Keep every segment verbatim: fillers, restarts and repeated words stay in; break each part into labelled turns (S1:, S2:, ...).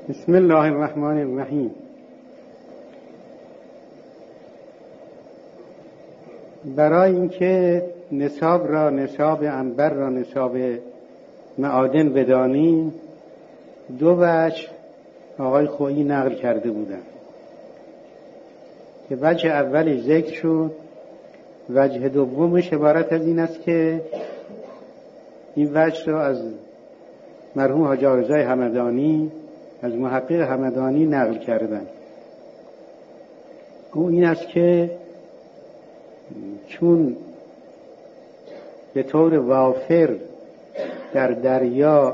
S1: بسم الله الرحمن الرحیم. برای اینکه نصاب را، نصاب عنبر را، نصاب معادن بدانیم، دو وجه آقای خویی نقل کرده بودند که وجه اولش ذکر شد. وجه دومش عبارت از این است که این وجه را از مرحوم حاجی عارضی همدانی، از محقق همدانی نقل کردند. او این است که چون به طور وافر در دریا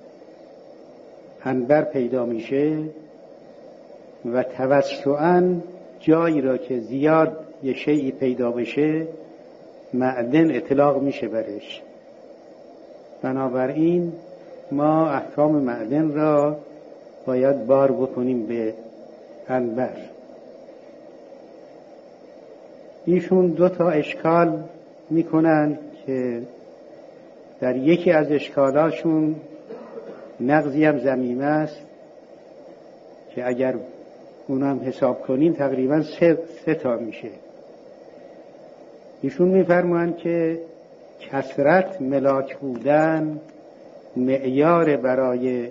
S1: عنبر پیدا میشه و توسعاً جایی را که زیاد یه شیئی پیدا بشه معدن اطلاق میشه برش. بنابراین ما احکام معدن را باید بار بکنیم به عنبر. ایشون دو تا اشکال میکنن که در یکی از اشکالاشون نقضی هم ضمیمه است که اگر اونم حساب کنیم تقریبا سه, سه تا میشه. ایشون میفرمایند که کثرت ملاک بودن معیار برای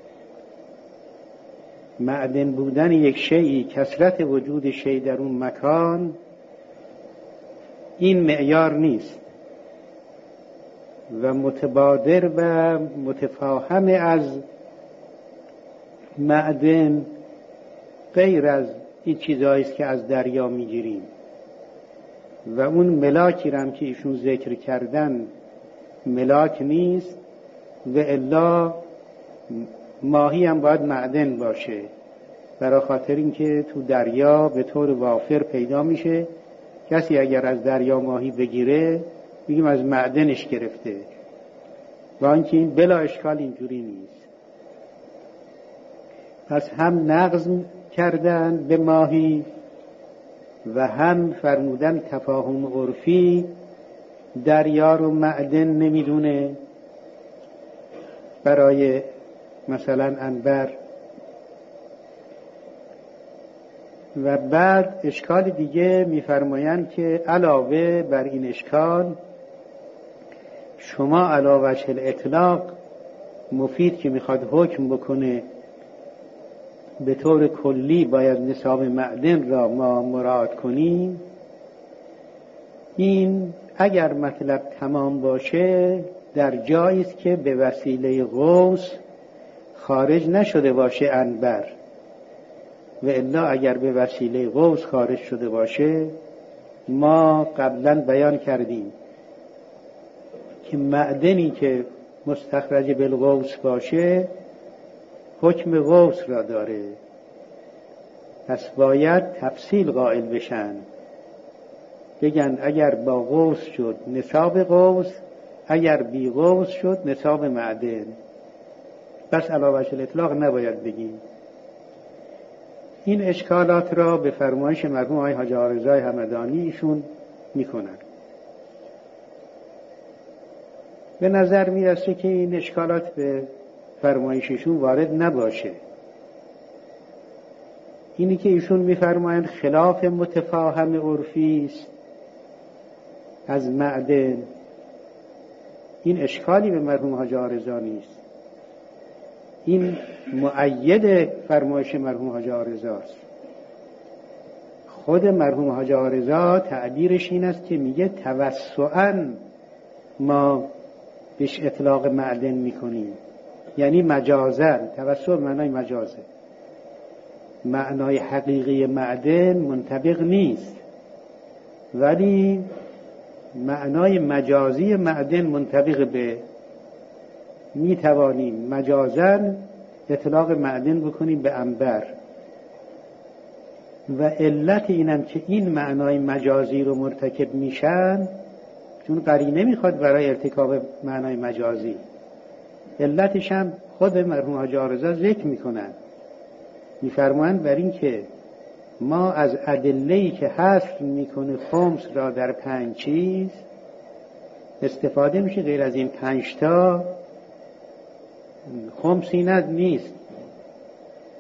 S1: معدن بودن یک شیئی، کثرت وجود شیء در اون مکان، این معیار نیست و متبادر و متفاهم از معدن غیر از این چیزهایی است که از دریا میگیریم و اون ملاکی هم که ایشون ذکر کردن ملاک نیست و الا ماهی هم باید معدن باشه، برای خاطر اینکه تو دریا به طور وافر پیدا میشه. کسی اگر از دریا ماهی بگیره میگیم از معدنش گرفته، با اینکه این بلا اشکال اینجوری نیست. پس هم نقض کردن به ماهی و هم فرمودن تفاهم عرفی دریا رو معدن نمیدونه برای مثلا عنبر. و بعد اشکال دیگه میفرمایند که علاوه بر این اشکال شما علاوه وجه الاطلاق مفید که میخواد حکم بکنه به طور کلی باید نصاب معدن را ما مراعات کنیم، این اگر مطلب تمام باشه در جایی است که به وسیله غوث خارج نشده باشه عنبر، و الا اگر به وسیله غوث خارج شده باشه ما قبلا بیان کردیم که معدنی که مستخرج بالغوث باشه حکم غوث را داره، پس باید تفصیل قائل بشن، بگن اگر با غوث شد نصاب غوث، اگر بی غوث شد نصاب معدن، بس علاوه وجه الاطلاق نباید بگیم. این اشکالات را به فرمایش مرحوم آقای حاجی عارضی همدانی ایشون میکنن. به نظر میرسه که این اشکالات به فرمایششون وارد نباشه. اینی که ایشون میفرمایند خلاف متفاهم عرفی است از معدن، این اشکالی به مرحوم حاجی عارضی نیست، این مؤید فرمایش مرحوم حاجی عارضی است. خود مرحوم حاجی عارضی تعبیرش این است که میگه توسعاً ما بهش اطلاق معدن میکنیم، یعنی مجازاً. توسع معنای مجازه، معنای حقیقی معدن منطبق نیست، ولی معنای مجازی معدن منطبق به. می توانیم مجازاً اطلاق معدن بکنیم به عنبر و علت اینم که این معنای مجازی رو مرتکب میشن چون قرینه میخواد برای ارتکاب معنای مجازی. علتش هم خود مرحوم حاجی عارضی ذکر میکنن، میفرمایند بر این که ما از ادله‌ای که حصر میکنه خمس را در پنج چیز استفاده میشه، غیر از این پنج تا خمسی ند نیست.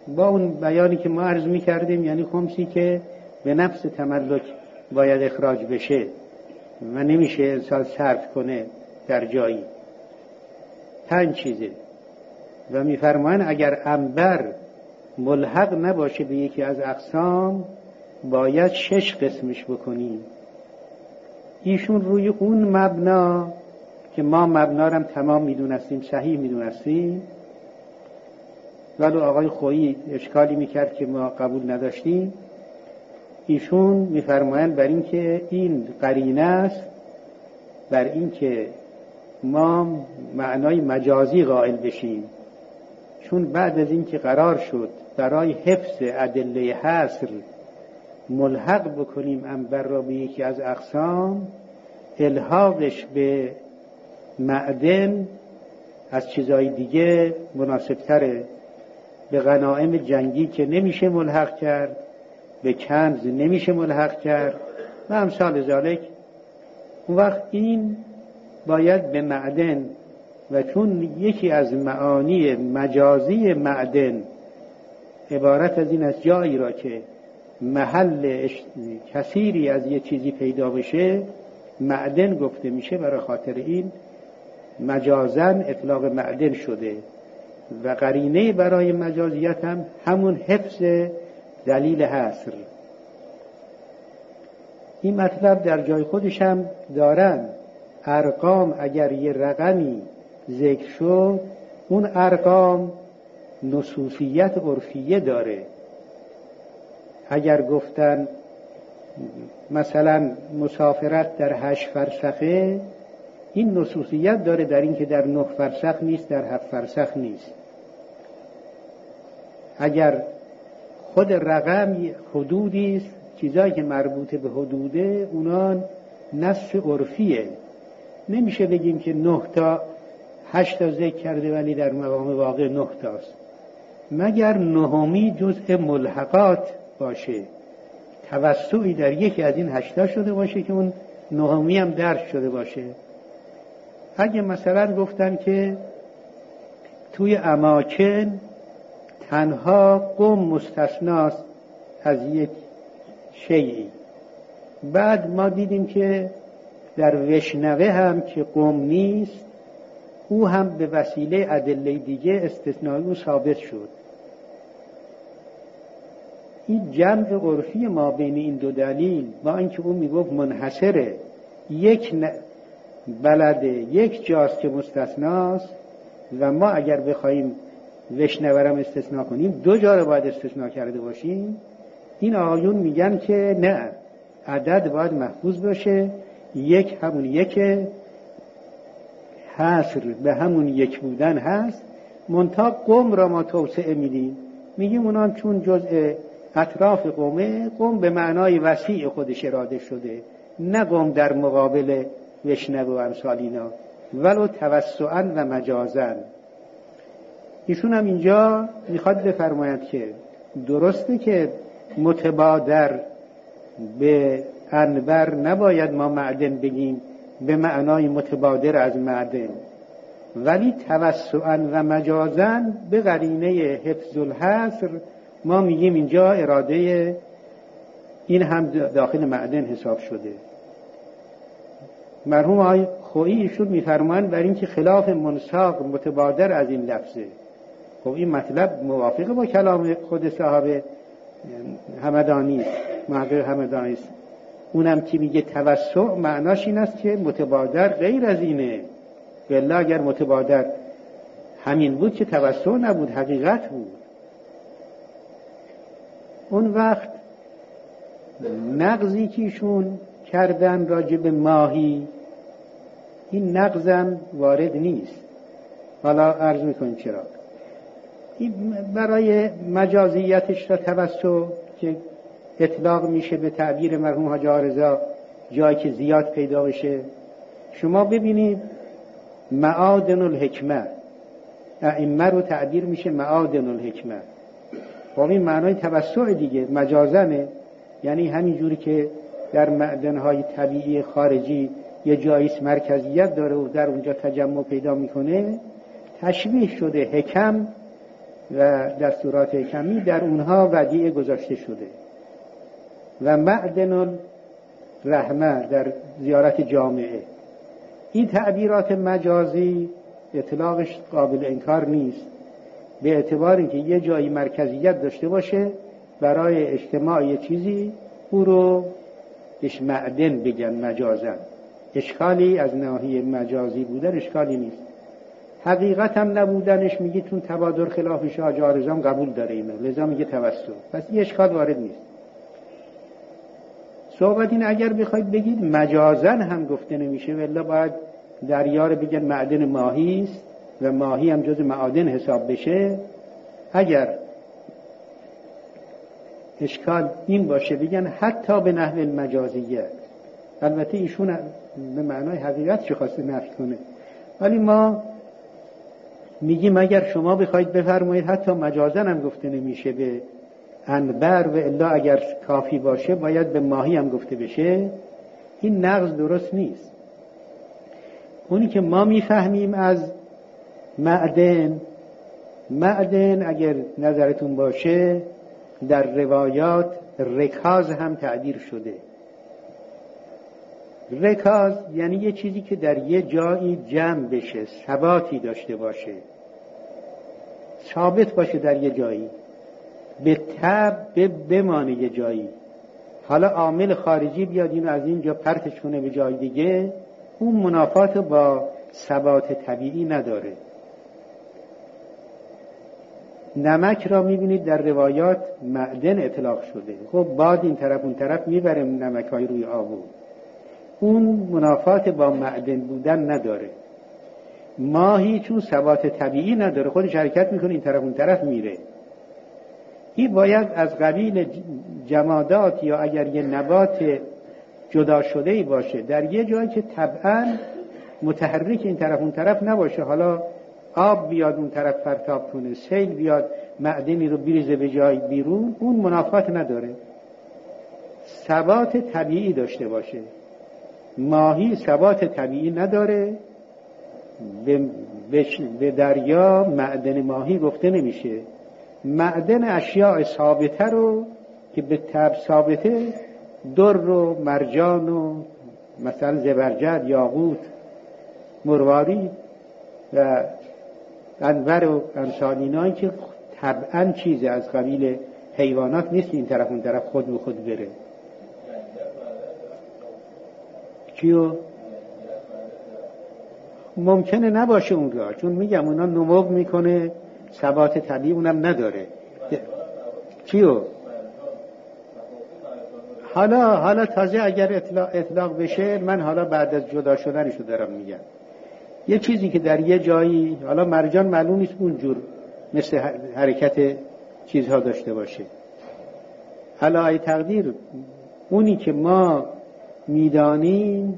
S1: با اون بیانی که ما عرض می کردیم، یعنی خمسی که به نفس تملک باید اخراج بشه و نمیشه انسان صرف کنه در جایی. پنج چیزه و میفرمایند اگر عنبر ملحق نباشه به یکی از اقسام باید شش قسمش بکنیم. ایشون روی اون مبنا که ما مبنا رو تمام میدونستیم، صحیح میدونستیم، ولی آقای خویی اشکالی میکرد که ما قبول نداشتیم، ایشون میفرمایند بر این که این قرینه است بر این که ما معنای مجازی قائل بشیم، چون بعد از این که قرار شد برای حفظ ادله حصر ملحق بکنیم عنبر را به یکی از اقسام، الحاقش به معدن از چیزهای دیگه مناسب تره. به غنایم جنگی که نمیشه ملحق کرد، به کنز نمیشه ملحق کرد و امثال ذالک. اون وقت این باید به معدن، و چون یکی از معانی مجازی معدن عبارت از این از جایی را که محل کثیری از یه چیزی پیدا بشه معدن گفته میشه، برای خاطر این مجازن اطلاق معدن شده و قرینه برای مجازیت هم همون حفظ دلیل حصر. این مطلب در جای خودش هم دارن. ارقام اگر یه رقمی ذکر شد، اون ارقام نصوصیت عرفیه داره. اگر گفتن مثلا مسافرت در هشت فرسخه، این نصوصیت داره در این که در نه فرسخ نیست، در هفت فرسخ نیست. اگر خود رقم حدودی است، چیزایی که مربوط به حدوده اونان نص عرفیه. نمیشه بگیم که نه تا هشت تا ذکر کرده ولی در مقام واقع نه تاست، مگر نهمی جزء ملحقات باشه، توسعی در یکی از این هشتا شده باشه که اون نهمی هم درج شده باشه. اگه مثلا گفتن که توی اماکن تنها قم مستثناست از یک شیئی، بعد ما دیدیم که در وشنوه هم که قم نیست، او هم به وسیله ادله دیگه استثنایی و ثابت شد. این جمع عرفی ما بین این دو دلیل، با اینکه اون میگفت منحصره، یک بلده یک جاست که مستثناست و ما اگر بخوایم وشنورم استثناء کنیم دو جا رو باید استثناء کرده باشیم. این آقایون میگن که نه، عدد باید محفوظ باشه، یک همون یک، حصر به همون یک بودن هست. منتها قم را ما توسعه میدیم، میگیم اونان چون جزء اطراف قومه، قم به معنای وسیع خودش اراده شده، نه قم در مقابل وشنو و امثال اینا، ولو توسعا و مجازن. ایشون هم اینجا میخواد بفرماید که درسته که متبادر به عنبر نباید ما معدن بگیم به معنای متبادر از معدن، ولی توسعا و مجازن به قرینه حفظ الحصر ما میگیم اینجا اراده این هم داخل معدن حساب شده. مرحوم آقای خویی ایشون میفرمان بر این که خلاف منساق متبادر از این لفظه. خب این مطلب موافقه با کلام خود صاحب همدانی، محقق همدانی است. اونم که میگه توسع معناش این است که متبادر غیر از اینه. والله اگر متبادر همین بود که توسع نبود، حقیقت بود. اون وقت نقضی که ایشون کردن راجع به ماهی، این نقضم وارد نیست. حالا عرض میکنیم چرا. این برای مجازیتش را توسع که اطلاق میشه به تعبیر مرحوم حاج آرزا جایی که زیاد پیدا بشه. شما ببینید معادن الحکمه، ائمه رو تعبیر میشه معادن الحکمه. خب این معنای توسع دیگه، مجازنه. یعنی همین جوری که در معدنهای طبیعی خارجی یه جاییست مرکزیت داره و در اونجا تجمع پیدا میکنه، تشبیه شده حکم و دستورات کمی در اونها ودیعه گذاشته شده. و معدن الرحمه در زیارت جامعه. این تعبیرات مجازی اطلاقش قابل انکار نیست، به اعتبار اینکه یه جایی مرکزیت داشته باشه برای اجتماع یه چیزی، او رو اش معدن بگن مجازا. اشکالی از ناحیه مجازی بودن اشکالی نیست. حقیقت هم نبودنش میگه چون تبادر خلاف شاه جارزام قبول داره اینو، لذا میگه توسط، پس این اشکال وارد نیست. صحبت این اگر بخواید بگید مجازا هم گفته نمیشه، ولی باید دریا رو بگن معدن ماهی است و ماهی هم جز معادن حساب بشه. اگر اشکال این باشه بگن حتی به نحو المجازیه. البته ایشون به معنای حقیقت چه خواسته نفی کنه، ولی ما میگیم اگر شما بخواید بفرمایید حتی مجازا هم گفته نمیشه به انبر، و الا اگر کافی باشه باید به ماهی هم گفته بشه، این نقض درست نیست. اونی که ما میفهمیم از معدن، معدن اگر نظرتون باشه در روایات رکاز هم تعبیر شده. رکاز یعنی یه چیزی که در یه جایی جمع بشه، ثباتی داشته باشه، ثابت باشه در یه جایی، به تب بمانه یه جایی. حالا عامل خارجی بیاد اینو از اینجا پرتش کنه به جای دیگه، اون منافات با ثبات طبیعی نداره. نمک را میبینید در روایات معدن اطلاق شده. خب باد این طرف اون طرف میبره نمک های روی آبو، اون منافات با معدن بودن نداره. ماهی چون ثبات طبیعی نداره خودش حرکت میکنه این طرف اون طرف میره. این باید از قبیل جمادات یا اگر یه نبات جدا شده ای باشه در یه جایی که طبعا متحرک این طرف اون طرف نباشه، حالا آب بیاد اون طرف پرتاب کنه، سیل بیاد معدنی رو بریزه به جای بیرون، اون منافات نداره، ثبات طبیعی داشته باشه. ماهی ثبات طبیعی نداره، به, به دریا معدن ماهی گفته نمیشه. معدن اشیاء ثابته رو که به طب ثابته، در و مرجان و مثلا زبرجد، یاقوت، مروارید و انور و امثال اینایی که طبعا چیزی از قبیل حیوانات نیست این طرف اون طرف خود به خود بره. چیو؟ ممکنه نباشه اون را، چون میگم اونا نمو میکنه، ثبات طبیعی اونم نداره. چیو؟ حالا حالا تازه اگر اطلاق, اطلاق بشه، من حالا بعد از جدا شدنشو دارم میگم، یه چیزی که در یه جایی، حالا مرجان معلوم نیست اونجور مثل حرکت چیزها داشته باشه، علای تقدیر اونی که ما میدانیم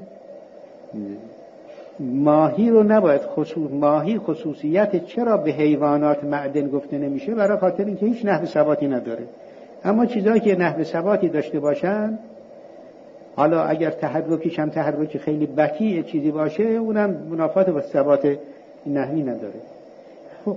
S1: ماهی رو نباید خصوص ماهی خصوصیت چرا به حیوانات معدن گفته نمیشه، برای خاطر اینکه هیچ نحو ثباتی نداره. اما چیزایی که نحو ثباتی داشته باشن، حالا اگر تحرکیش هم تحرک خیلی بطیء چیزی باشه، اونم منافات با ثبات نحوی نداره. خب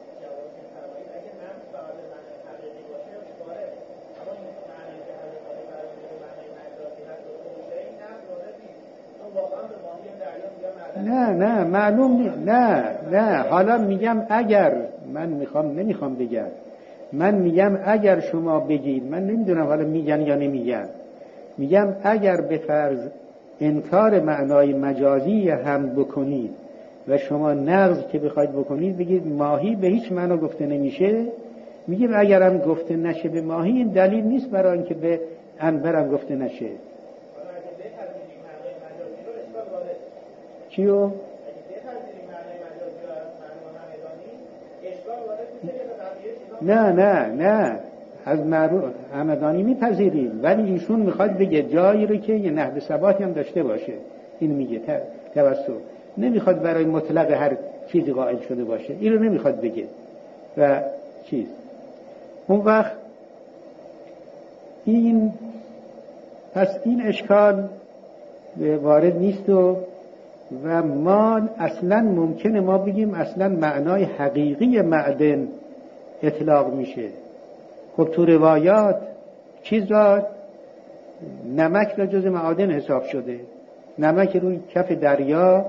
S1: نه نه معلوم نی... نه نه حالا میگم اگر، من میخوام نمیخوام بگم، من میگم اگر شما بگید، من نمیدونم حالا میگن یا نمیگن، میگم اگر به فرض انکار معنای مجازی هم بکنید و شما نقض که بخواید بکنید بگید ماهی به هیچ معنا گفته نمیشه، میگیم اگر هم گفته نشه به ماهی، این دلیل نیست برای اینکه به انبرم گفته نشه. چیو؟ نه نه نه از معروف همدانی میپذیریم، ولی ایشون میخواد بگه جایی رو که یه نحو ثباتی هم داشته باشه، این میگه توسط، نمیخواد برای مطلق هر چیزی قائل شده باشه، این رو نمیخواد بگه و چیز. اون وقت این پس این اشکال وارد نیست و و ما اصلا ممکنه ما بگیم اصلا معنای حقیقی معدن اطلاق میشه. خب تو روایات چیز را نمک را جز معادن حساب شده. نمک روی کف دریا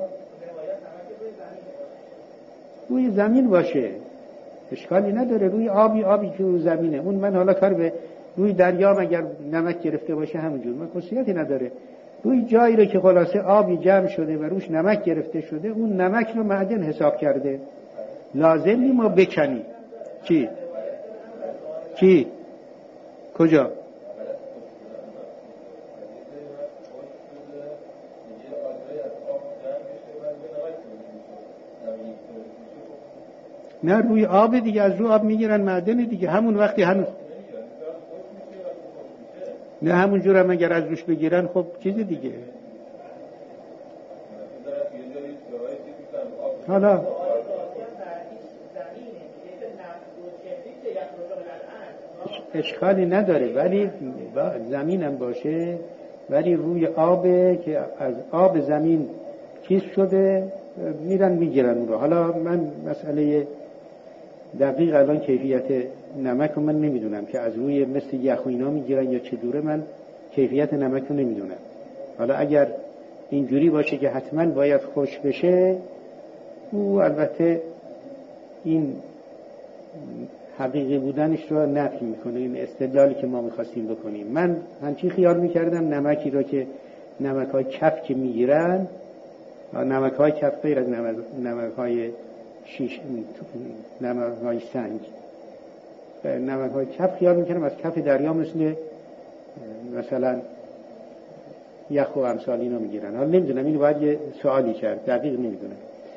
S1: روی زمین باشه اشکالی نداره، روی آبی آبی که روی زمینه. اون من حالا کار به روی دریا مگر نمک گرفته باشه همونجور من خصوصیتی نداره. روی جایی رو که خلاصه آبی جمع شده و روش نمک گرفته شده اون نمک رو معدن حساب کرده. لازمی ما بکنی. چی؟ چی؟ کجا؟ نه روی آب دیگه، از روی آب میگیرن معدن دیگه. همون وقتی هنوز نه همون جور هم اگر از روش بگیرن خب چیز دیگه. حالا اشکالی نداره ولی زمینم باشه، ولی روی آبه که از آب زمین چیز شده میرن میگیرن اون رو. حالا من مسئله دقیق الان کیفیت نمک رو من نمیدونم که از روی مثل یخ و اینا میگیرن یا چه دوره، من کیفیت نمک رو نمیدونم. حالا اگر اینجوری باشه که حتما باید خوش بشه، او البته این حقیقی بودنش رو نفی میکنه، این استدلالی که ما میخواستیم بکنیم. من همچین خیال میکردم نمکی رو که نمک های کف که میگیرن، نمک های کف غیر از نمک های شیش، نمک های سنگ، نمک های کف خیال میکردم از کف دریا مثل مثلا یخ و امثال اینا میگیرن. حالا نمیدونم، اینو باید یه سوالی کرد، دقیق نمیدونم.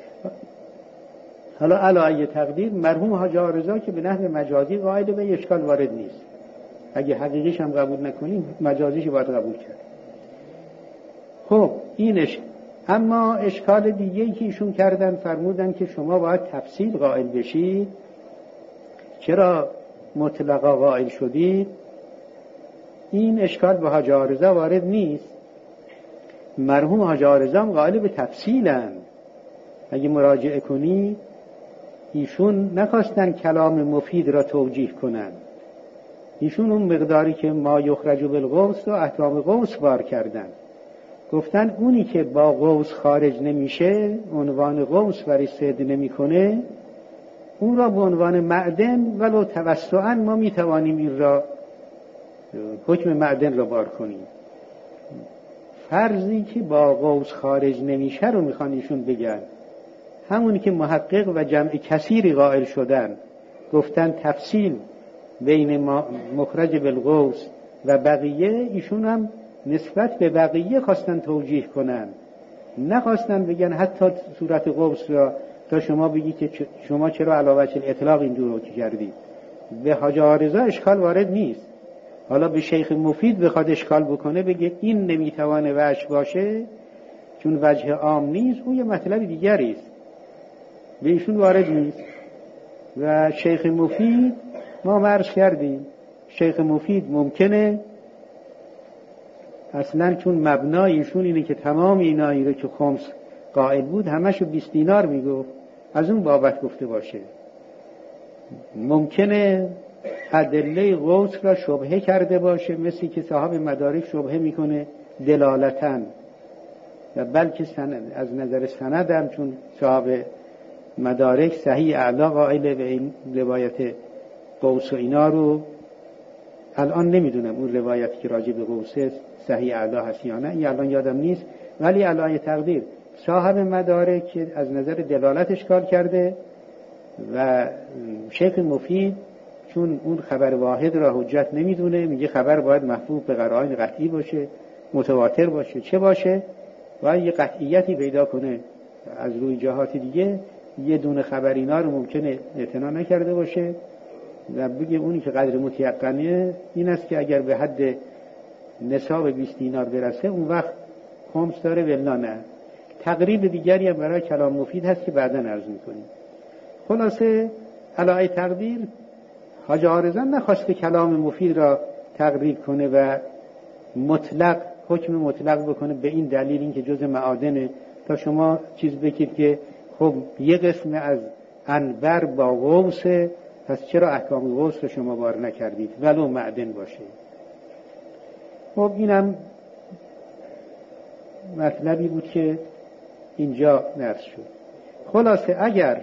S1: حالا علاوه تقدیر مرحوم حاج آرزا که به نحو مجازی قائل به اشکال وارد نیست. اگه حقیقیش هم قبول نکنیم مجازیش باید قبول کرد. خب اینش. اما اشکال دیگه‌ای که ایشون کردن فرمودن که شما باید تفصیل قائل بشید. چرا مطلقا قائل شدید؟ این اشکال به حاج آرزا وارد نیست. مرحوم حاج آرزا هم قائل به تفصیلن. اگه مراجعه کنی ایشون نخواستن کلام مفید را توجیه کنن. ایشون اون مقداری که ما یخرج بالقوس و احکام قوس بار کردن. گفتن اونی که با قوس خارج نمیشه، عنوان قوس برای صید نمیکنه، اون را به عنوان معدن ولو توسعاً ما میتوانیم این را حکم معدن را بار کنیم. فرضی که با قوس خارج نمیشه رو میخوان ایشون بگن. همونی که محقق و جمع کثیری قائل شدن، گفتن تفصیل بین مخرج بالقوس و بقیه، ایشون هم نسبت به بقیه خواستن توجیه کنن، نخواستن بگن حتی صورت قوس را تا شما بگید که شما چرا علاوه الاطلاق این دور رو کردید. به حاج آرزا اشکال وارد نیست. حالا به شیخ مفید بخواد اشکال بکنه بگه این نمیتوانه وجه باشه چون وجه عام نیست، اون یه مطلب دیگری است، به ایشون وارد نیست. و شیخ مفید ما مرز کردیم شیخ مفید ممکنه اصلا چون مبنای ایشون اینه که تمام اینایی رو که خمس قائل بود همشو بیست دینار میگفت، از اون بابت گفته باشه. ممکنه ادله قوس را شبهه کرده باشه، مثل که صاحب مدارک شبهه میکنه دلالتاً، و بلکه سند از نظر سند هم چون صاحب مدارک صحیح اعلا قائل به این روایت قوس و اینا رو، الان نمیدونم اون روایت که راجع به قوس صحیح اعلا هست یا نه، این الان یادم نیست، ولی علای تقدیر صاحب مدارک که از نظر دلالت اشکال کرده و شیخ مفید چون اون خبر واحد را حجت نمیدونه، میگه خبر باید محفوظ به قرائن قطعی باشه، متواتر باشه، چه باشه باید یه قطعیتی پیدا کنه. از روی جهات دیگه یه دونه خبر اینا رو ممکنه اعتنا نکرده باشه و بگه اونی که قدر متیقنه این است که اگر به حد نصاب بیست دینار برسه اون وقت خمس داره ولا نه. تقریب دیگری هم برای کلام مفید هست که بعدا عرض میکنیم. خلاصه علای تقدیر حاج آرزا نخواسته کلام مفید را تقریب کنه و مطلق حکم مطلق بکنه به این دلیل این که جز معادنه، تا شما چیز بگید که خب یه قسم از انبر با قوس پس چرا احکام غسل رو شما بار نکردید ولو معدن باشه؟ خب اینم مطلبی بود که اینجا نرس شد. خلاصه اگر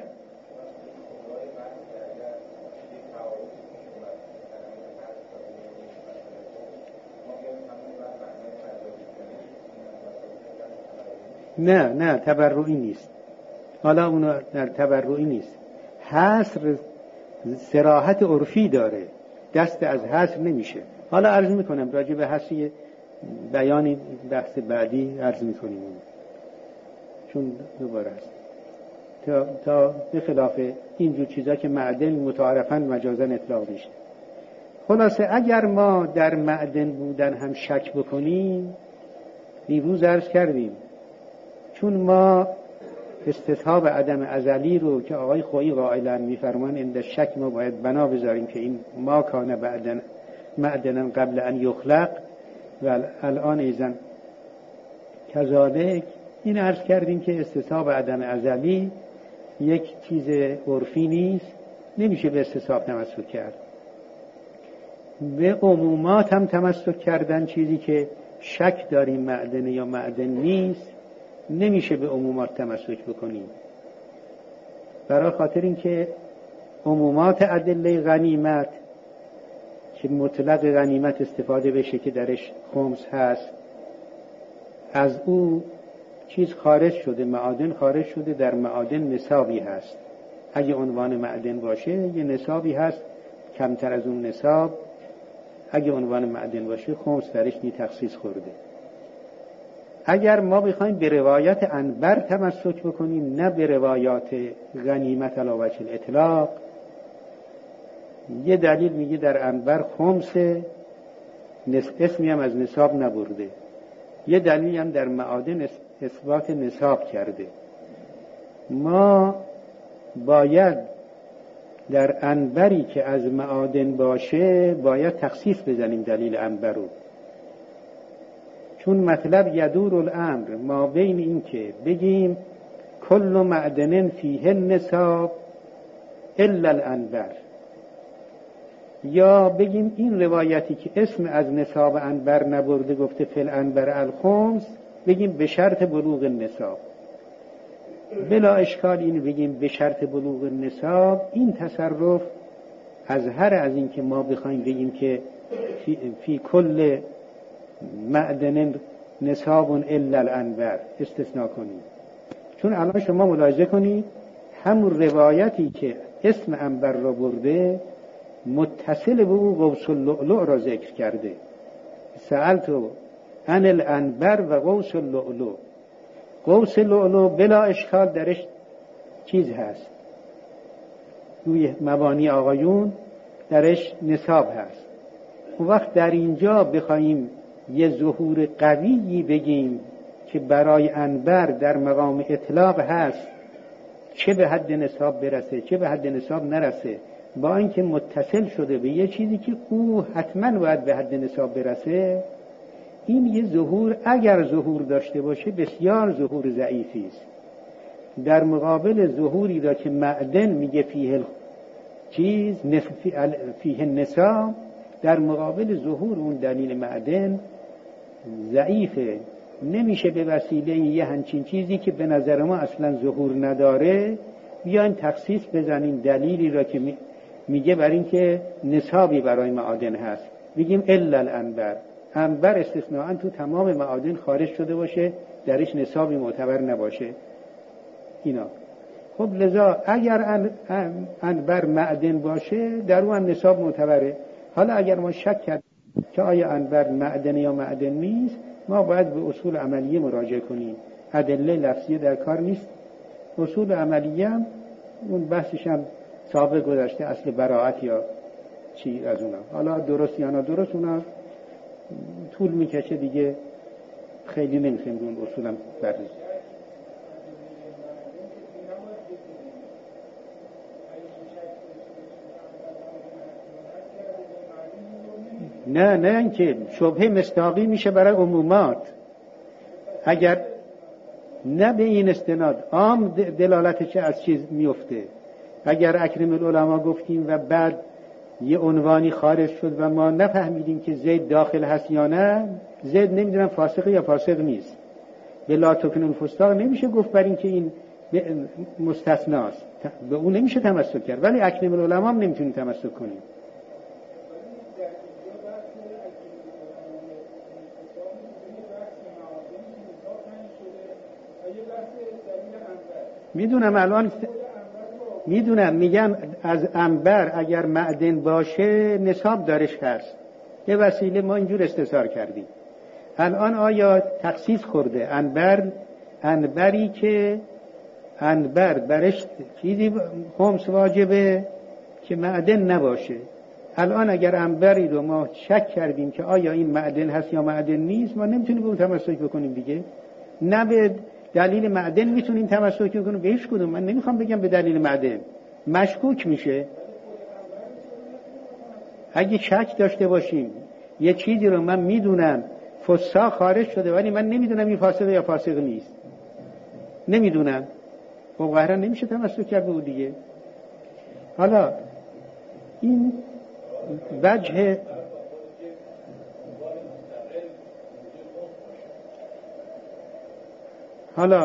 S1: نه نه تبرعی نیست، حالا اون در تبرعی نیست، حصر صراحت عرفی داره، دست از حصر نمیشه. حالا عرض میکنم راجع به حصر بیانی بحث بعدی عرض میکنیم چون دوباره است تا, تا به خلاف اینجور چیزا که معدن متعارفاً مجازاً اطلاق میشه. خلاصه اگر ما در معدن بودن هم شک بکنیم، دیروز عرض کردیم چون ما استصحاب عدم ازلی رو که آقای خویی قائلن میفرمان اند شک ما باید بنا بذاریم که این ما کان بعدن معدنا قبل ان یخلق و الان ایزن کذالک. این عرض کردیم که استصحاب عدم ازلی یک چیز عرفی نیست، نمیشه به استصحاب تمسک کرد. به عمومات هم تمسک کردن چیزی که شک داریم معدن یا معدن نیست نمیشه به عمومات تمسک بکنیم، برای خاطر اینکه عمومات ادله غنیمت که مطلق غنیمت استفاده بشه که درش خمس هست، از او چیز خارج شده، معادن خارج شده، در معادن نصابی هست. اگه عنوان معدن باشه یه نصابی هست، کمتر از اون نصاب اگه عنوان معدن باشه خمس درش نی تخصیص خورده. اگر ما بخوایم به روایت انبر تمسک بکنیم نه به روایات غنیمت علی وجه الاطلاق، یه دلیل میگه در انبر خمس اسمی هم از نصاب نبرده، یه دلیل هم در معادن اثبات نصاب کرده. ما باید در انبری که از معادن باشه باید تخصیص بزنیم دلیل انبر رو، چون مطلب یدور الامر ما بین این که بگیم کل معدن فیه النصاب الا الانبر، یا بگیم این روایتی که اسم از نصاب انبر نبرده گفته فی الانبر الخمس، بگیم به شرط بلوغ النصاب. بلا اشکال این بگیم به شرط بلوغ النصاب، این تصرف از هر از این که ما بخوایم بگیم که فی, فی کل معدن نصاب الا الانبر استثناء کنیم. چون الان شما ملاحظه کنید همون روایتی که اسم انبر را برده متصل به او قوس اللؤلؤ را ذکر کرده، سألتو عن الانبر و قوس اللؤلؤ. قوس اللؤلؤ بلا اشکال درش چیز هست، روی مبانی آقایون درش نصاب هست. اون وقت در اینجا بخوایم یه ظهور قویی بگیم که برای انبر در مقام اطلاق هست، چه به حد نصاب برسه چه به حد نصاب نرسه، با اینکه متصل شده به یه چیزی که او حتما باید به حد نصاب برسه، این یه ظهور اگر ظهور داشته باشه بسیار ظهور ضعیفی است، در مقابل ظهوری را که معدن میگه فیه چیز فیه نصاب، در مقابل ظهور اون دلیل معدن ضعیفه. نمیشه به وسیله یه همچین چیزی که به نظر ما اصلا ظهور نداره بیاین تخصیص بزنیم دلیلی را که میگه بر این که نصابی برای معادن هست، بگیم الا الانبر، انبر استثناءً تو تمام معادن خارج شده باشه درش نصابی معتبر نباشه اینا. خب لذا اگر انبر معدن باشه در اون نصاب معتبره. حالا اگر ما شک کرد که آیا انبر معدن یا معدن نیست، ما باید به اصول عملیه مراجعه کنیم، ادله لفظی در کار نیست. اصول عملیه هم اون بحثش هم سابق گذاشته، اصل براعت یا چی از اونا، حالا درست یا نادرست اونا طول میکشه دیگه، خیلی نمیخویم اون اصول هم بررسی. نه نه اینکه شبهه مصداقی میشه برای عمومات، اگر نه به این استناد عام دلالتش از چیز میفته، اگر اکرم العلماء گفتیم و بعد یه عنوانی خارج شد و ما نفهمیدیم که زید داخل هست یا نه، زید نمیدونم فاسق یا فاسق نیست، به لا تکن الفساق نمیشه گفت بر این که این مستثناست، به اون نمیشه تمسک کرد، ولی اکرم العلماء هم نمیتونیم تمسک کنیم. میدونم الان میدونم میگم از عنبر اگر معدن باشه نصاب دارش هست، یه وسیله ما اینجور استثار کردیم. الان آیا تخصیص خورده عنبر، عنبری که عنبر برش چیزی خمس واجبه که معدن نباشه، الان اگر عنبری رو ما شک کردیم که آیا این معدن هست یا معدن نیست، ما نمیتونیم به اون تمسک بکنیم دیگه. نه به دلیل معدن میتونیم تمسک بکنیم به هیچ کدوم. من نمیخوام بگم به دلیل معدن، مشکوک میشه. اگه شک داشته باشیم یه چیزی رو من میدونم فساق خارج شده ولی من نمیدونم این فاسق یا فاسق نیست، نمیدونم، خب قهرا نمیشه تمسک کرد به اون دیگه. حالا این وجه حالا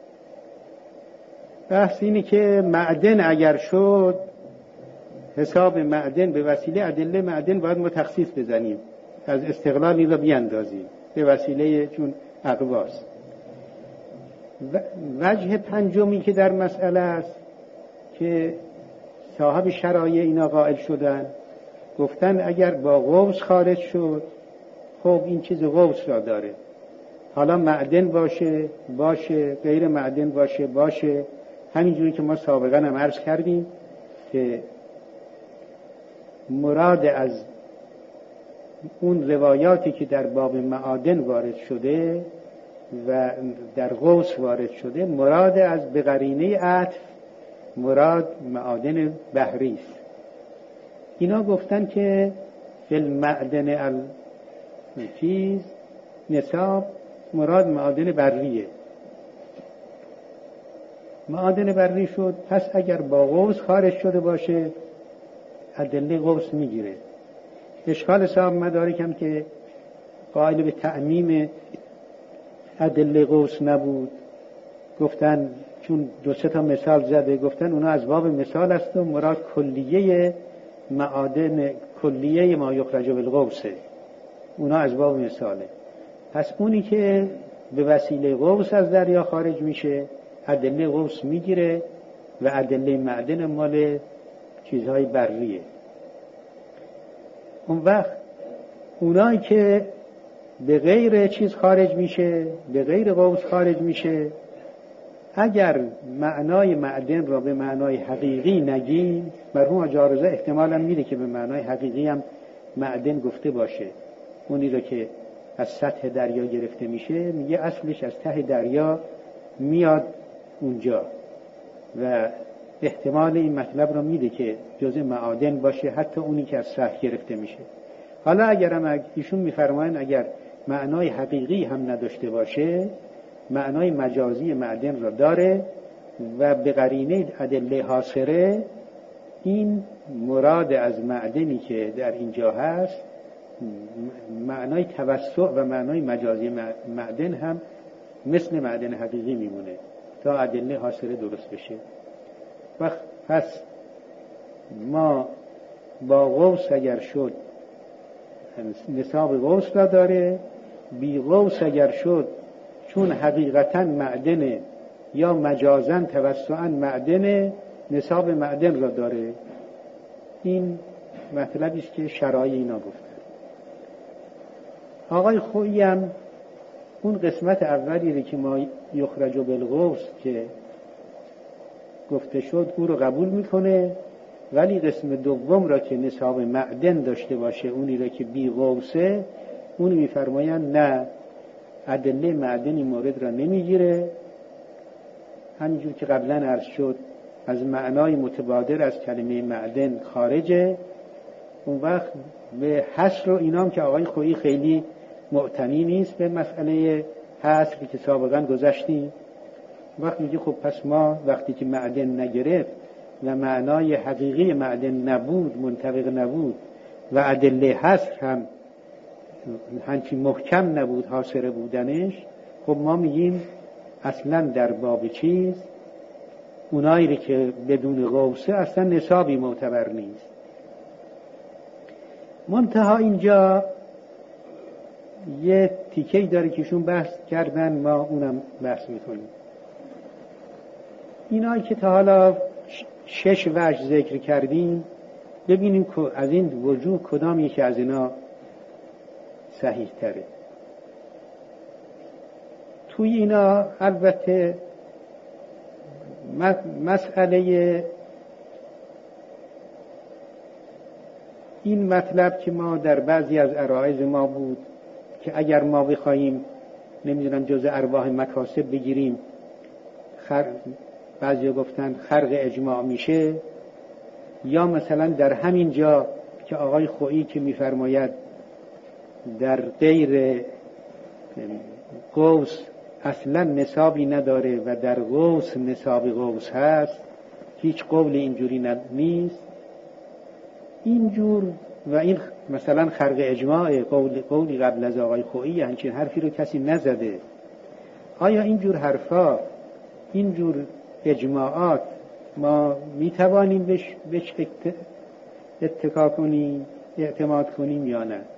S1: بحث اینی که معدن اگر شد، حساب معدن به وسیله ادله معدن باید ما تخصیص بزنیم، از استقلالی رو بیاندازیم به وسیله چون اقواس. وجه پنجمی که در مسئله است که صاحب شرایع اینا قائل شدن، گفتن اگر با غوث خارج شد، خب این چیز غوث را داره، حالا معدن باشه باشه، غیر معدن باشه باشه، همینجوری که ما سابقا هم عرض کردیم که مراد از اون روایاتی که در باب معادن وارد شده و در غوث وارد شده، مراد از به قرینه عطف مراد معادن بحری است. اینا گفتن که فی المعدن الچیز نصاب مراد معادن بریه، معادن بری شد، پس اگر با غوث خارج شده باشه ادله غوث میگیره. اشکال صاحب مدارک هم که قائل به تعمیم ادله غوث نبود، گفتن چون دو سه تا مثال زده، گفتن اونا از باب مثال است و مراد کلیه معادن، کلیه ما یخرج بالغوثه، اونا از باب مثاله. پس اونی که به وسیله غوث از دریا خارج میشه ادله غوث میگیره و ادله معدن مال چیزهای بریه. اون وقت اونایی که به غیر چیز خارج میشه، به غیر غوث خارج میشه، اگر معنای معدن را به معنای حقیقی نگیم، مرحوم حاج عارضه احتمالاً میده که به معنای حقیقی هم معدن گفته باشه، اونی رو که از سطح دریا گرفته میشه، میگه اصلش از ته دریا میاد اونجا و احتمال این مطلب رو میده که جزء معادن باشه، حتی اونی که از سطح گرفته میشه. حالا اگر هم ایشون میفرماین اگر معنای حقیقی هم نداشته باشه، معنای مجازی معدن را داره و به قرینه ادله حاصره، این مراد از معدنی که در اینجا هست معنای توسع و معنای مجازی معدن هم مثل معدن حقیقی میمونه تا ادله حاصره درست بشه. وقت پس ما با غوث اگر شد نصاب غوث را داره، بی غوث اگر شد چون حقیقتا معدن یا مجازن توسعا معدن، نصاب معدن را داره. این مطلبی است که شرایع اینا گفتن. آقای خویی هم اون قسمت اولی که ما یخرج بالغوث که گفته شد او رو قبول میکنه، ولی قسم دوم را که نصاب معدن داشته باشه، اونی را که بی غوثه، اونی میفرماین نه، ادله معدنی مورد را نمیگیره، همینجور که قبلا عرض شد از معنای متبادر از کلمه معدن خارجه. اون وقت به حصر و اینام که آقای خویی خیلی معتنی نیست به مسئله حصر که سابقا گذشتیم، وقت میگه خب پس ما وقتی که معدن نگرفت و معنای حقیقی معدن نبود، منطبق نبود و ادله حصر هم همچین محکم نبود حاصر بودنش، خب ما میگیم اصلا در باب چیز اونایی که بدون غوثه اصلا نصابی معتبر نیست. منتها اینجا یه تیکه‌ای داره که شون بحث کردن، ما اونم بحث میکنیم. اینایی که تا حالا شش وجه ذکر کردیم، ببینیم که از این وجوه کدام یکی از اینا صحیح تره. توی اینا البته مسئله این مطلب که ما در بعضی از عرایض ما بود که اگر ما بخوایم نمیدونم جزء ارواح مکاسب بگیریم، خر... بعضی گفتن خرق اجماع میشه، یا مثلا در همین جا که آقای خویی که میفرماید در غیر قوس اصلا نصابی نداره و در قوس نصاب قوس هست، هیچ قول اینجوری نیست. اینجور و این مثلا خرق اجماع قول قولی قبل از آقای خویی، همچین حرفی رو کسی نزده. آیا اینجور حرفا، اینجور اجماعات ما میتوانیم بهش بهش اتکا کنیم، اعتماد کنیم یا نه؟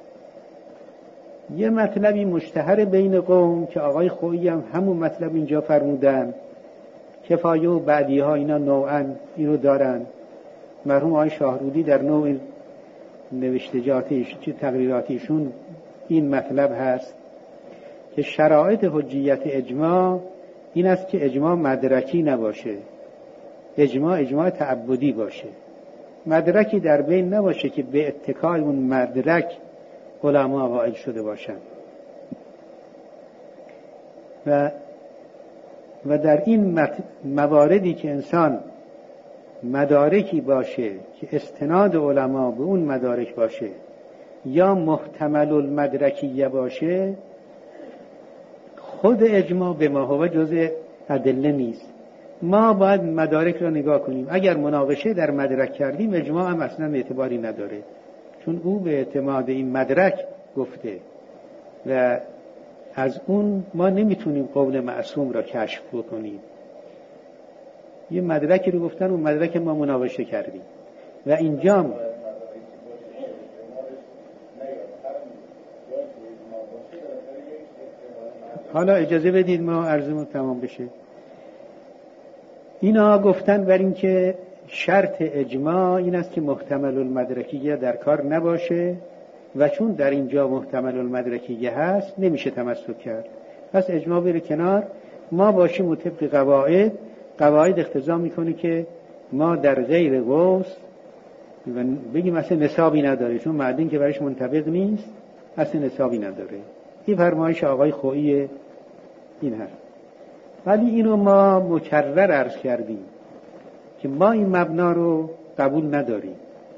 S1: یه مطلبی مشتهر بین قوم که آقای خویی هم همون مطلب اینجا فرمودن، کفایه و بعدی ها اینا نوعا اینو دارن. مرحوم آقای شاهرودی در نوع نوشتجاتیش چه تقریراتیشون این مطلب هست که شرایط حجیت اجماع این است که اجماع مدرکی نباشه، اجماع اجماع تعبدی باشه، مدرکی در بین نباشه که به اتکای اون مدرک علما قائل شده باشن. و و در این مواردی که انسان مدارکی باشه که استناد علما به اون مدارک باشه یا محتمل المدرکیه باشه، خود اجماع به ما هو جزء ادله نیست. ما باید مدارک را نگاه کنیم. اگر مناقشه در مدرک کردیم، اجماع هم اصلا اعتباری نداره، چون او به اعتماد این مدرک گفته و از اون ما نمیتونیم قول معصوم را کشف بکنیم. یه مدرکی رو گفتن، اون مدرک ما مناقشه کردیم و اینجا حالا اجازه بدید ما عرضمون تمام بشه. اینا گفتن بر این که شرط اجماع این است که محتمل المدرکیه در کار نباشه و چون در اینجا محتمل المدرکیه هست نمیشه تمسک کرد، پس اجماع بره کنار، ما باشیم طبق قواعد. قواعد اقتضا میکنه که ما در غیر قوس و بگیم اصلا نصابی نداره، چون معدن که برش منطبق نیست اصلا نصابی نداره. این فرمایش آقای خویی این هست. ولی اینو ما مکرر عرض کردیم که ما این مبنا رو قبول نداریم،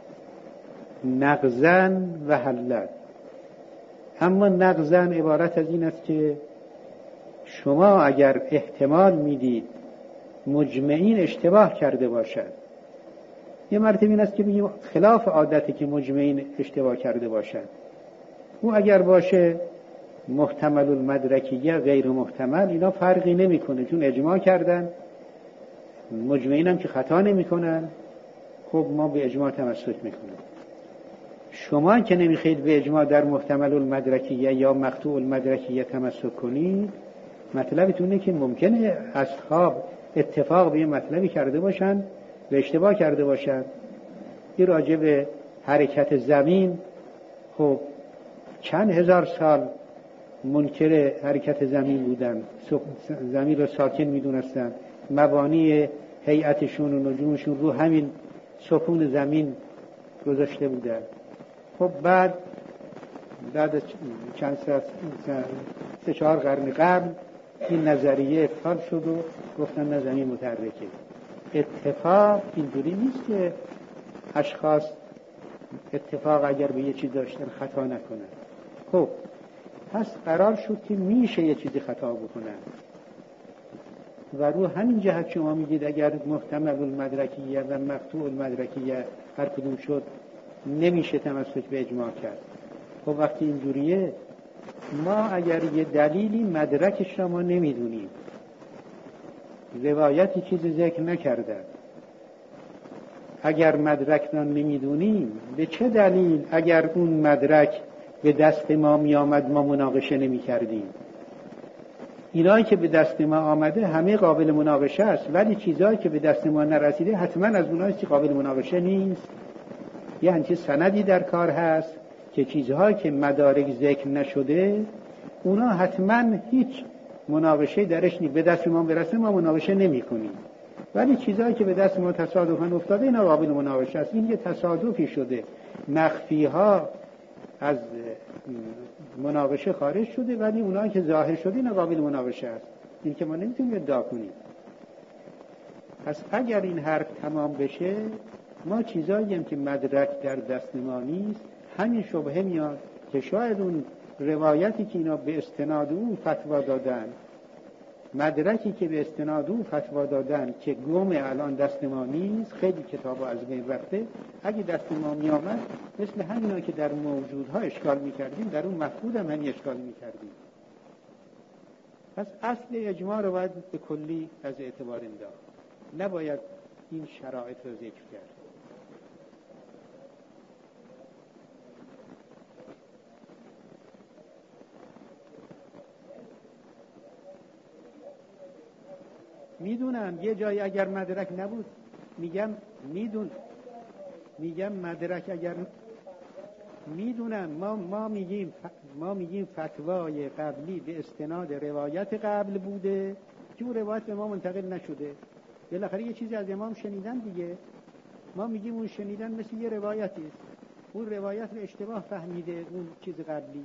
S1: نقضاً و حلاً. اما نقضاً عبارت از این است که شما اگر احتمال میدید مجمعین اشتباه کرده باشد، یه مرتبه این است که بگیم خلاف عادتی که مجمعین اشتباه کرده باشد، او اگر باشه محتمل المدرکیه غیر محتمل اینا فرقی نمیکنه، چون اجماع کردن، مجمعین هم که خطا نمیکنن، خب ما به اجماع تمسک میکنیم. شما که نمیخواید به اجماع در محتمل المدرکیه یا مقطوع المدرکیه تمسک کنید، مطلبتون اینه که ممکنه اصحاب اتفاق به یه مطلبی کرده باشن و اشتباه کرده باشن. این راجع به حرکت زمین، خب چند هزار سال منکر حرکت زمین بودن، زمین رو ساکن میدونستن، مبانی هیئتشون و نجومشون رو همین سکون زمین گذاشته بودن. خب بعد بعد چند سه سه چهار قرن قبل این نظریه ابطال شد و گفتن نه زمین متحرکه. اتفاق اینجوری نیست که اشخاص اتفاق اگر به یه چیز داشتن خطا نکنن. خب پس قرار شد که میشه یه چیزی خطا بکنن. و رو همین جهت شما میگید اگر محتمل المدرکیه و مقطوع المدرکیه هر کدوم شد نمیشه تمسک به اجماع کرد. خب وقتی اینجوریه ما اگر یه دلیلی مدرکش را ما نمیدونیم، روایتی چیزی ذکر نکرده، اگر مدرک را نمیدونیم به چه دلیل اگر اون مدرک به دست ما می آمد ما مناقشه نمی کردیم؟ اینایی که به دست ما آمده همه قابل مناقشه است، ولی چیزایی که به دست ما نرسیده حتما از اونایی که قابل مناقشه نیست. یه همچین سندی در کار هست که چیزهایی که مدارک ذکر نشده اونا حتما هیچ مناقشه درش نیست، به دست ما برسه ما مناقشه نمی کنیم، ولی چیزهایی که به دست ما تصادفاً افتاده اینا قابل مناقشه است. این یه تصادفی شده، مخفی ها از مناقشه خارج شده، ولی اونایی که ظاهر شده اینا قابل مناقشه است. این که ما نمیتونیم ادعا کنیم. پس اگر این حرف تمام بشه ما چیزایی هم که مدرک در دست ما نیست همین شبهه میاد که شاید اون روایتی که اینا به استناد اون فتوا دادن، مدرکی که به استناد اون فتوا دادن که گم الان دست ما نیست، خیلی کتابا از بین رفته، اگه دست ما می آمد مثل همینا که در موجودها اشکال می کردیم در اون مفقود هم همین اشکال می کردیم. پس اصل اجماع رو باید به کلی از اعتبار انداخت، نباید این شرایط رو ذکر کرد. میدونم یه جایی اگر مدرک نبود، میگم میدون میگم مدرک اگر میدونم ما ما میگیم ما میگیم فتوای قبلی به استناد روایت قبل بوده که اون روایت به ما منتقل نشده، بالاخره یه چیزی از امام شنیدن دیگه، ما میگیم اون شنیدن مثل یه روایتی است، اون روایت رو اشتباه فهمیده اون چیز قبلی.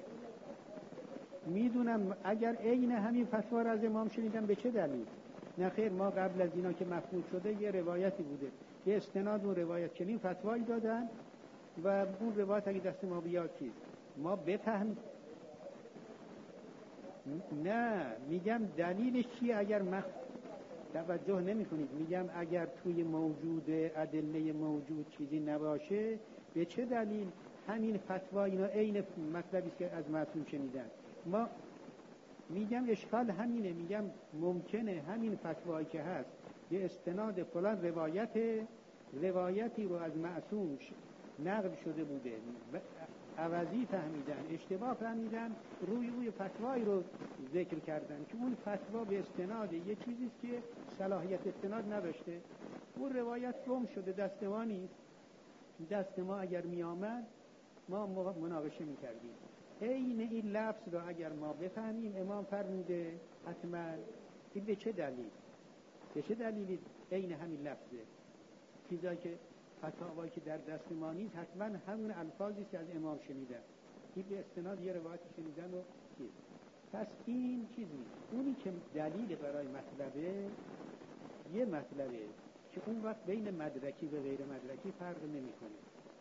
S1: میدونم اگر عین همین فتوا رو از امام شنیدن به چه دلیل؟ نه خیر، ما قبل از اینا که مفقود شده یه روایتی بوده، یه استناد اون روایت چنین فتوایی دادن و اون روایت اگه دست ما بیاد چیز ما بفهم. نه میگم دلیلش چیه؟ اگر مخ توجه نمی کنید، میگم اگر توی موجود ادله موجود چیزی نباشه به چه دلیل همین فتوا اینا عین مطلبی که از معصوم شنیدن؟ ما میگم اشکال همینه، میگم ممکنه همین فتوایی که هست یه استناد فلان روایت روایتی رو از معصوم نقل شده بوده، عوضی فهمیدن، اشتباه فهمیدن، روی روی فتوایی رو ذکر کردن که اون فتوا به استناد یه چیزیست که صلاحیت استناد نداشته، اون روایت گم شده، دست ما نیست. دست ما اگر می آمد ما مناقشه می کردیم. این این لفظ رو اگر ما بفهمیم امام فرموده حتما، این به چه دلیل؟ به چه دلیلی این همین لفظه؟ چیزایی که فتاوایی که در دست ما نیست حتما همون الفاظی که از امام شنیدن، این به استناد یه روایت شنیدن و چیز. پس این چیز نیست. اونی که دلیل برای مطلبه یه مطلبه که اون وقت بین مدرکی و غیر مدرکی فرق نمی کنه.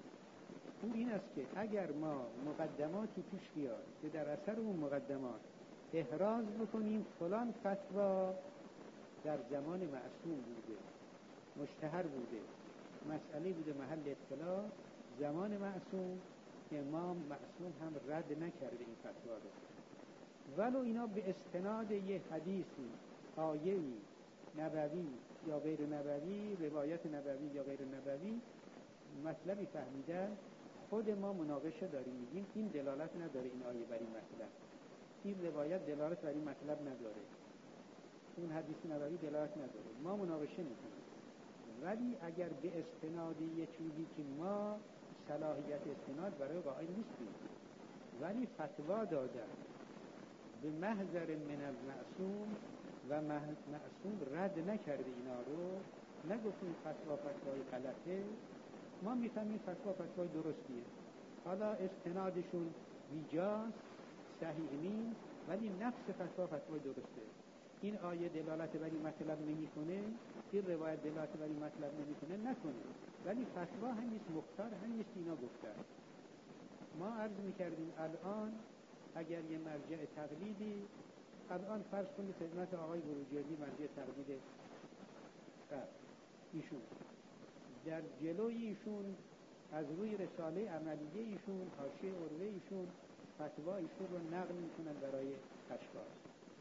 S1: اون این است که اگر ما مقدماتی پیش بیاد که در اثر اون مقدمات احراز بکنیم فلان فتوا در زمان معصوم بوده، مشتهر بوده، مسئله بوده محل اطلاع، زمان معصوم امام معصوم هم رد نکرده این فتوا رو، ولو اینا به استناد یه حدیثی، آیه‌ای نبوی یا غیر نبوی، روایت نبوی یا غیر نبوی مطلبی فهمیدن، خود ما مناقشه داریم، میگیم این دلالت نداره این آیه بر این مطلب، این روایت دلالت بر این مطلب نداره، اون حدیث نبوی دلالت نداره، ما مناقشه میکنیم. ولی اگر به استناد یه چیزی که ما صلاحیت استناد برای قائل نیستیم ولی فتوا دادن به محضر من المعصوم و معصوم رد نکرده اینا رو، نگفتیم فتوا فتوای غلطه، ما میفهمیم فتوا فتوای درستیه، حالا استنادشون بیجاست، صحیح نیست، ولی نفس فتوا فتوای درسته. این آیه دلالت بر این مطلب نمیکنه، این روایت دلالت بر این مطلب نمیکنه، نکنه، ولی فتوا هم نیست، مختار هم نیست، اینا گفتن. ما عرض میکردیم الان اگر یه مرجع تقلیدی الان فرض کنید خدمت آقای بروجردی منجه تقدید رفت ایشون در جلوی ایشون از روی رساله عملیه ایشون حاشیه عروه ایشون فتوا ایشون رو نقل میکنن برای اشخاص.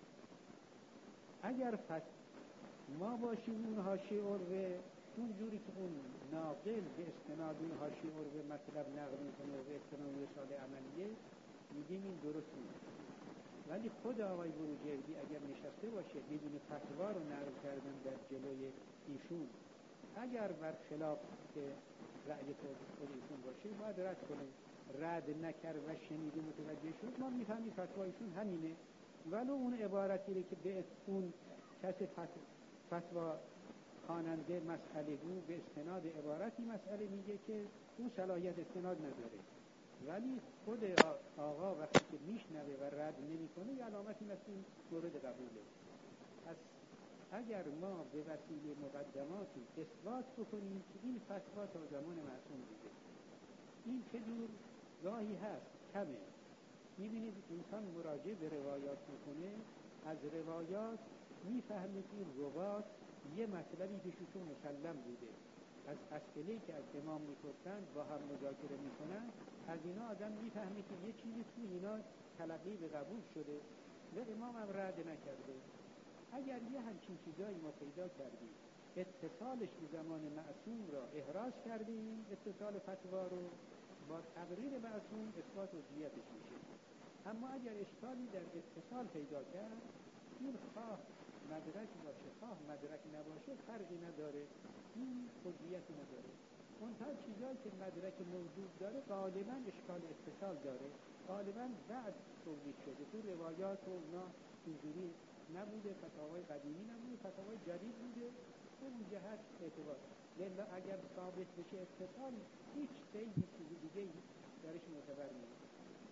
S1: اگر فت... ما باشیم اون حاشیه عروه اون جوری که اون ناقل به استناد اون حاشیه عروه مطلب نقل میکنه و به استناد رساله عملیه میگیم این درست نیست. ولی خود آقای بروجردی اگر نشسته باشه بدون فتوا رو نقل کردن در جلوی ایشون، اگر برخلاف که رأی خود ایشون باشه باید رد کنه. رد نکرد و شنیده متوجه شد ما میفهمیم فتوا ایشون همینه، ولو اون عبارتی رو که به اون کس فتوا خواننده مسئله گو به استناد عبارتی مسئله میگه که اون صلاحیت استناد نداره، ولی خود آقا وقتی که میشنوه و رد نمیکنه یه علامتی مثل این مورد قبوله. پس اگر ما به وسیله مقدماتی اثبات بکنیم که این فتوا تا زمان معصوم بوده، این چه جور گاهی هست کمه. میبینید انسان مراجعه به روایات میکنه، از روایات میفهمه که این روات یه مطلبی پیششون مسلم بوده، از اسئله‌ای که از امام میپرسند با هم مذاکره میکنن، از اینا آدم میفهمه که یه چیزی تو اینا تلقی به قبول شده و امام هم رد نکرده. اگر یه همچین چیزایی ما پیدا کردیم اتصالش به زمان معصوم را احراز کردیم، اتصال فتوا رو با تقریر معصوم اثبات حجیتش میشه. اما اگر اشکالی در اتصال پیدا کرد، این خواه مدرک باشه خواه مدرک نباشه فرقی نداره، این حجیتی نداره. منتها چیزایی که مدرک موجود داره غالبا اشکال اتصال داره، غالبا بعد تولید شده، تو روایات و اونا اینجوری نبوده، فتاوای قدیمی نبوده، فتاوای جدید بوده، اون جهت اعتبار. لذا اگر ثابت بشه اتصال، هیچ قیدی چیزی دیگه درش معتبر نیست.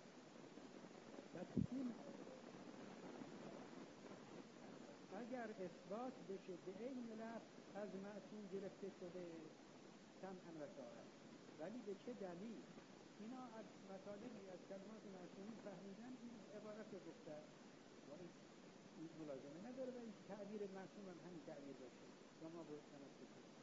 S1: پس این اگر اثبات بشه به عین لفظ از معصوم گرفته شده سمعا و طاعة، ولی به چه دلیل؟ اینا از مطالبی از کلمات معصومین فهمیدن این عبارت رو گفتن و این ملازمه نداره و این تعبیر معصوم هم همین تعبیر باشه و ما به تمسک